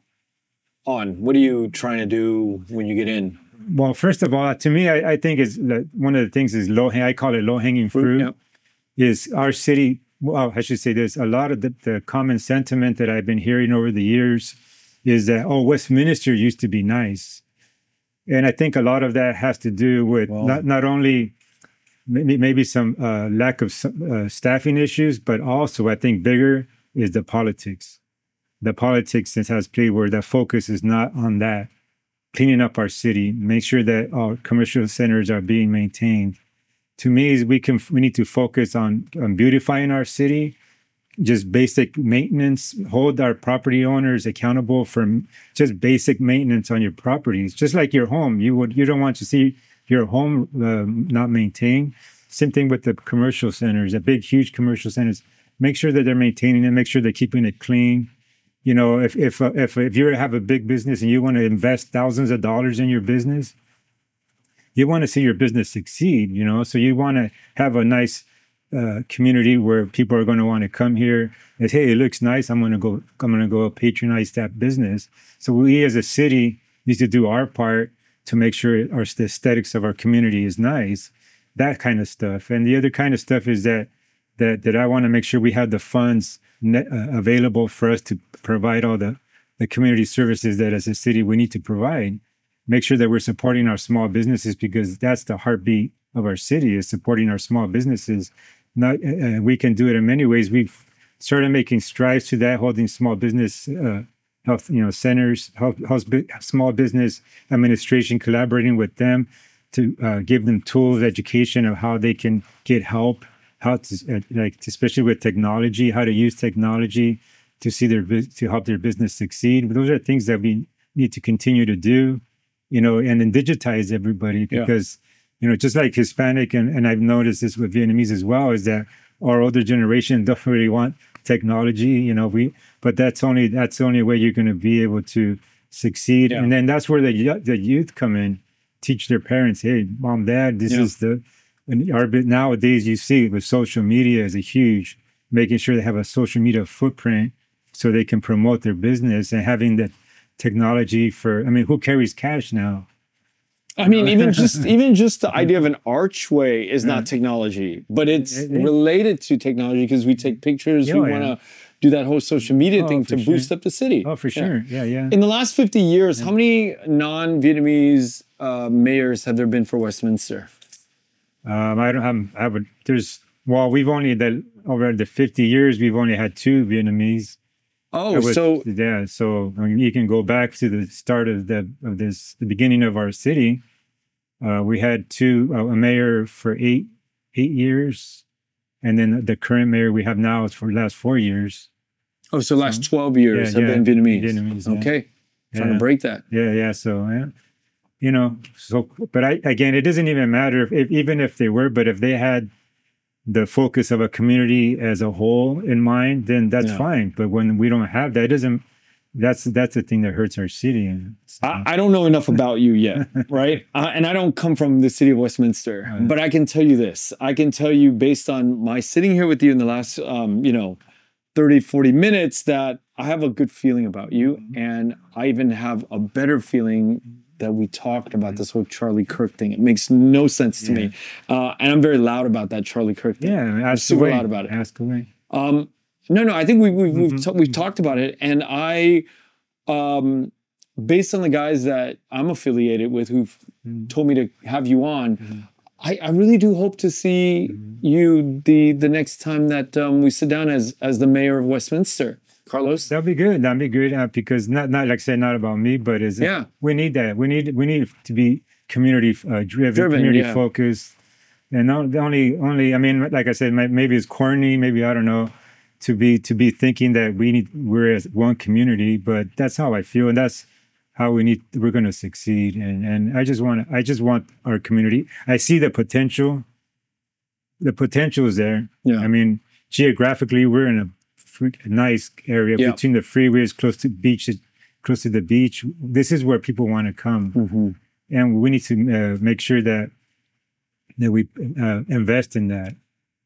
on? What are you trying to do when you get in? Well, first of all, to me, I, I think is like one of the things is low. I call it low hanging fruit. Yep. Is our city? Well, I should say this. A lot of the, the common sentiment that I've been hearing over the years is that oh, Westminster used to be nice, and I think a lot of that has to do with well, not not only maybe maybe some uh, lack of uh, staffing issues, but also I think bigger is the politics. The politics that has played where the focus is not on that. Cleaning up our city, make sure that our commercial centers are being maintained. To me, we can we need to focus on, on beautifying our city, just basic maintenance, hold our property owners accountable for just basic maintenance on your properties, just like your home. You would you don't want to see your home uh, not maintained. Same thing with the commercial centers, the big, huge commercial centers. Make sure that they're maintaining it, make sure they're keeping it clean. You know, if if uh, if if you have a big business and you want to invest thousands of dollars in your business, you want to see your business succeed. You know, so you want to have a nice uh, community where people are going to want to come here. And, hey, it looks nice. I'm going to go. I'm going to go patronize that business. So we, as a city, need to do our part to make sure our the aesthetics of our community is nice. That kind of stuff. And the other kind of stuff is that that that I want to make sure we have the funds net, uh, available for us to provide all the the community services that as a city we need to provide. Make sure that we're supporting our small businesses, because that's the heartbeat of our city, is supporting our small businesses. Not, uh, we can do it in many ways. We've started making strides to that, holding small business uh, health, you know, centers, health, health, small business administration, collaborating with them to uh, give them tools, education of how they can get help, how to uh, like, especially with technology, how to use technology to see their to help their business succeed. But those are things that we need to continue to do, you know, and then digitize everybody, because, yeah. you know, just like Hispanic, and, and I've noticed this with Vietnamese as well, is that our older generation don't really want technology, you know, we, but that's only, that's the only way you're going to be able to succeed. Yeah. And then that's where the, the youth come in, teach their parents, hey, mom, dad, this yeah. is the, and our, nowadays you see with social media is a huge, making sure they have a social media footprint so they can promote their business, and having the technology for, I mean, who carries cash now? I mean, even just even just the idea of an archway is not technology, but it's it, it, related to technology, because we take pictures, oh, we want to yeah. do that whole social media oh, thing to sure. boost up the city. Oh, for sure. Yeah, yeah. yeah. In the last fifty years, yeah. how many non-Vietnamese uh, mayors have there been for Westminster? Um, I don't have, I would, there's, well, we've only, the, over the fifty years, we've only had two Vietnamese. Oh, was, so yeah. So I mean, you can go back to the start of the of this, the beginning of our city. Uh, we had two uh, a mayor for eight eight years, and then the current mayor we have now is for the last four years. Oh, so the last twelve years yeah, have yeah, been Vietnamese. Vietnamese yeah. Okay, yeah. trying to break that. Yeah, yeah. So yeah, you know, so but I again, it doesn't even matter if, if even if they were, but if they had the focus of a community as a whole in mind, then that's yeah. fine. But when we don't have that, it doesn't, that's that's the thing that hurts our city. So. I, I don't know enough about you yet, right? Uh, and I don't come from the city of Westminster, right. but I can tell you this. I can tell you, based on my sitting here with you in the last, um, you know, thirty, forty minutes, that I have a good feeling about you. Mm-hmm. And I even have a better feeling that we talked about this whole Charlie Kirk thing. It makes no sense to yeah. me. Uh, and I'm very loud about that Charlie Kirk thing. Yeah, I mean, I'm super loud about it. Ask away. Um, no, no, I think we, we, we've, mm-hmm. t- we've talked about it. And I, um, based on the guys that I'm affiliated with who've mm-hmm. told me to have you on, mm-hmm. I, I really do hope to see mm-hmm. you the the next time that um, we sit down as as the mayor of Westminster. Carlos? That'd be good. That'd be good uh, because not not like I said, not about me, but is yeah. we need that. We need we need to be community uh, driven, driven, community yeah. focused, and not, the only only I mean, like I said, maybe it's corny, maybe I don't know, to be to be thinking that we need we're as one community, but that's how I feel, and that's how we need we're going to succeed. And and I just want I just want our community. I see the potential. The potential is there. Yeah. I mean, geographically, we're in a nice area yeah. between the freeways, close to beach, close to the beach. This is where people want to come, mm-hmm. and we need to uh, make sure that that we uh, invest in that.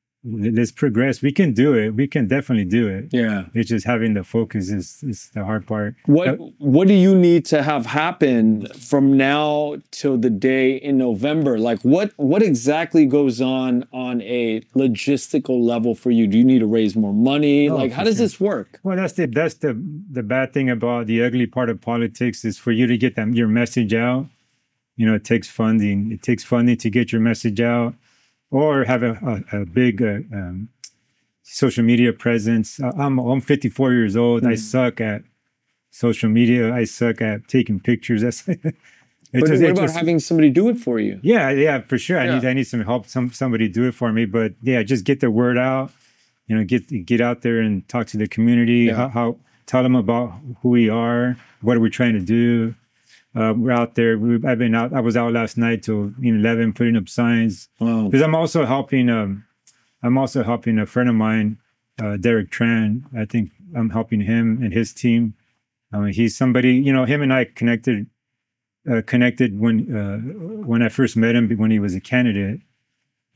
Let's progress. We can do it. We can definitely do it. Yeah, it's just having the focus is is the hard part. What uh, What do you need to have happen from now till the day in November? Like what what exactly goes on on a logistical level for you? Do you need to raise more money? Oh, like how does sure. this work? Well, that's the that's the the bad thing about the ugly part of politics is for you to get them your message out. You know, it takes funding. It takes funding to get your message out. Or have a, a, a big uh, um, social media presence. I'm I'm fifty-four years old. Mm. I suck at social media. I suck at taking pictures. That's. But just, what about just, having somebody do it for you? Yeah, yeah, for sure. Yeah. I need I need some help. Some somebody do it for me. But yeah, just get the word out. You know, get get out there and talk to the community. Yeah. How, how tell them about who we are. What are we trying to do? Uh, we're out there. We, I've been out. I was out last night till eleven, putting up signs. Wow. Because I'm also helping. Um, I'm also helping a friend of mine, uh, Derek Tran. I think I'm helping him and his team. I mean, he's somebody. You know, him and I connected. Uh, connected when uh, when I first met him when he was a candidate.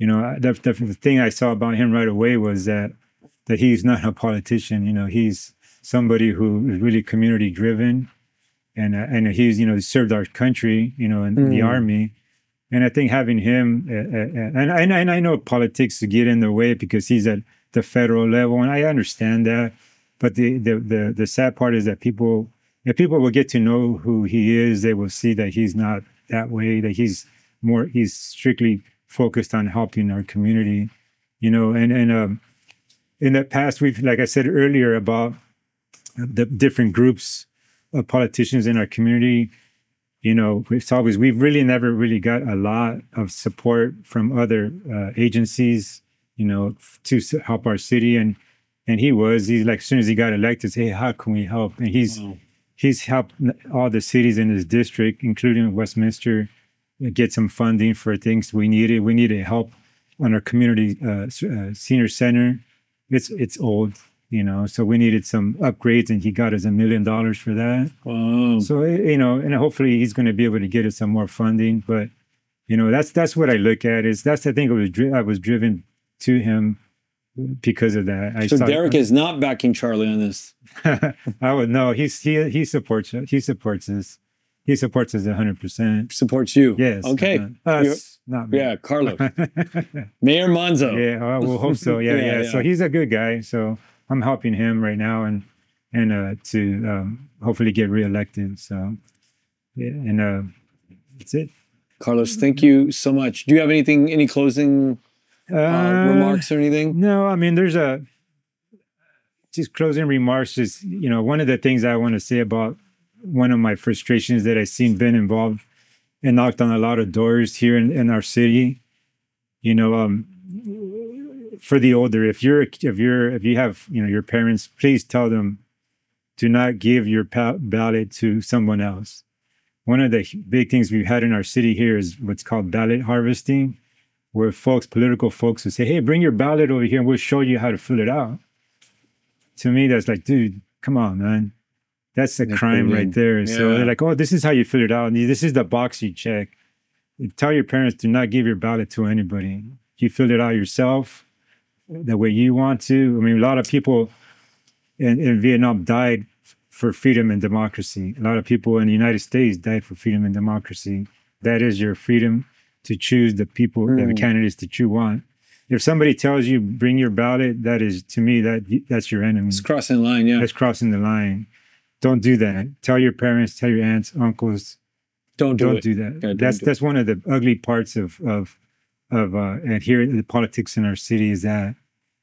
You know, the, the, the thing I saw about him right away was that that he's not a politician. You know, he's somebody who is really community driven, and uh, and he's you know served our country. You know, in mm. the army. And I think having him, uh, uh, and, and, and I know politics to get in the way because he's at the federal level, and I understand that. But the, the the the sad part is that people, if people will get to know who he is, they will see that he's not that way. That he's more, he's strictly focused on helping our community, you know. And and um, in the past, we've, like I said earlier, about the different groups of politicians in our community. You know, it's always, we've really never really got a lot of support from other uh, agencies, you know, to help our city. And and he was, he's like, as soon as he got elected, hey, how can we help? And he's wow. he's helped all the cities in his district, including Westminster, get some funding for things we needed. We needed help on our community uh, uh, senior center. It's it's old. You know, so we needed some upgrades, and he got us a million dollars for that. Wow! So you know, and hopefully he's going to be able to get us some more funding. But you know, that's that's what I look at. Is that's I think I was dri- I was driven to him because of that. I so saw, Derek is not backing Charlie on this. I would no. He's he he supports he supports us. He supports us a hundred percent. Supports you. Yes. Okay. Uh, us, not me. Yeah, Carlos. Mayor Monzo. Yeah, uh, we'll hope so. Yeah, yeah, yeah. So he's a good guy. So. I'm helping him right now, and and uh, to um, hopefully get reelected. So, yeah, and uh, that's it. Carlos, thank you so much. Do you have anything, any closing uh, uh, remarks or anything? No, I mean, there's a just closing remarks. Is you know, one of the things I want to say about one of my frustrations that I've seen been involved and knocked on a lot of doors here in, in our city. You know, um. For the older, if you're if you're if you have you know your parents, please tell them, do not give your ballot to someone else. One of the big things we've had in our city here is what's called ballot harvesting, where folks, political folks, will say, "Hey, bring your ballot over here, and we'll show you how to fill it out." To me, that's like, dude, come on, man, that's a that's crime right there. Yeah. So they're like, "Oh, this is how you fill it out. This is the box you check." Tell your parents, do not give your ballot to anybody. You fill it out yourself the way you want to. I mean, a lot of people in, in Vietnam died for freedom and democracy. A lot of people in the United States died for freedom and democracy. That is your freedom to choose the people, mm. the candidates that you want. If somebody tells you bring your ballot, that is, to me, that that's your enemy. It's crossing the line, yeah. That's crossing the line. Don't do that. Tell your parents, tell your aunts, uncles. Don't do don't it. do that. Yeah, that's do that's it. one of the ugly parts of of of uh, adhering to the politics in our city is that.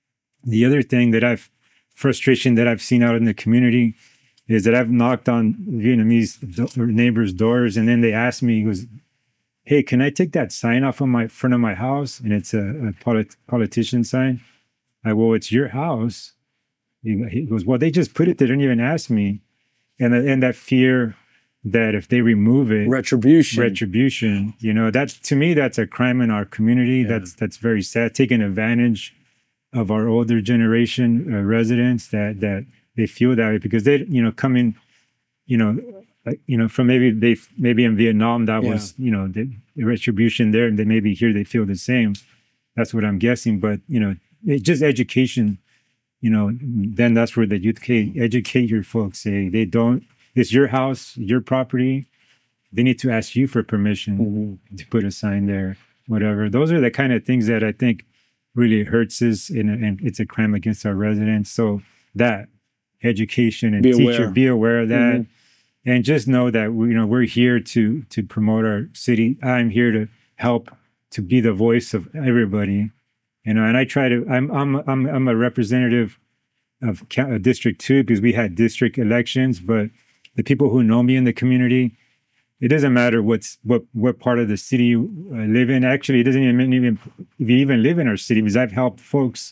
The other thing that I've, frustration that I've seen out in the community is that I've knocked on Vietnamese do- neighbors' doors, and then they ask me, he goes, "Hey, can I take that sign off on my front of my house?" And it's a, a polit- politician sign. I well, it's your house. He, he goes, "Well, they just put it there, didn't even ask me." And and that fear that if they remove it, retribution, retribution, you know, that's to me, that's a crime in our community. Yeah. That's that's very sad. Taking advantage of our older generation uh, residents that that they feel that way because they, you know, come in, you know, like, you know, from maybe they maybe in Vietnam that yeah. was, you know, the, the retribution there, and they maybe here they feel the same. That's what I'm guessing. But you know, it, just education, you know, then that's where the youth can educate your folks. Say they don't. It's your house, your property. They need to ask you for permission mm-hmm. to put a sign there, whatever. Those are the kind of things that I think really hurts us, and, and it's a crime against our residents. So that education and be teacher, aware. be aware of that, mm-hmm. and just know that we, you know, we're here to to promote our city. I'm here to help, to be the voice of everybody, you know. And I try to. I'm I'm I'm I'm a representative of District Two because we had district elections, but the people who know me in the community, it doesn't matter what's what what part of the city you uh, live in. Actually, it doesn't even even if you even live in our city, because I've helped folks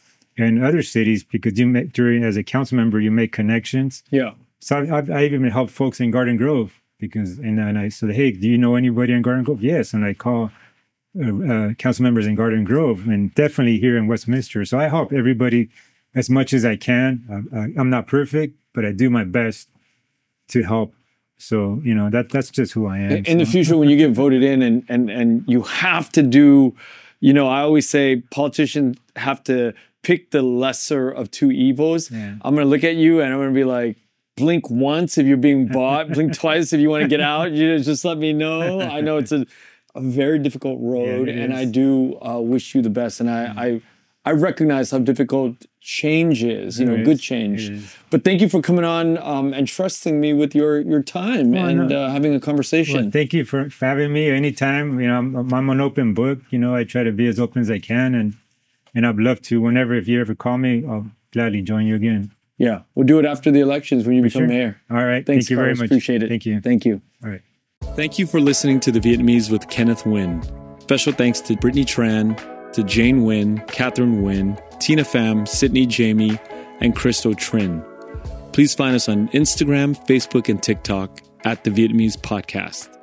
in other cities because you make, during as a council member you make connections. Yeah. So I've, I've, I've even helped folks in Garden Grove because and, and I said, hey, do you know anybody in Garden Grove? Yes, and I call uh, uh, council members in Garden Grove and definitely here in Westminster. So I help everybody as much as I can. Uh, I'm not perfect, but I do my best to help. So, you know, that that's just who I am. In so. the future, when you get voted in and, and, and you have to do you know, I always say politicians have to pick the lesser of two evils. Yeah. I'm going to look at you and I'm going to be like, blink once if you're being bought, blink twice if you want to get out. You know, just let me know. I know it's a, a very difficult road, yeah, and is. I do uh, wish you the best. And I, I, I recognize how difficult change is. You know, It good is. change. It is. But thank you for coming on um, and trusting me with your your time Well, and no. uh, having a conversation. Well, thank you for, for having me anytime. You know, I'm, I'm an open book. You know, I try to be as open as I can, and and I'd love to. Whenever, if you ever call me, I'll gladly join you again. Yeah, we'll do it after the elections when you become Sure. mayor. All right. Thanks, Thank you Carlos. very much. Appreciate it. Thank you. Thank you. All right. Thank you for listening to The Vietnamese with Kenneth Nguyen. Special thanks to Brittany Tran, to Jane Nguyen, Catherine Nguyen, Tina Pham, Sydney Jamie, and Christo Trin. Please find us on Instagram, Facebook, and TikTok at The Vietnamese Podcast.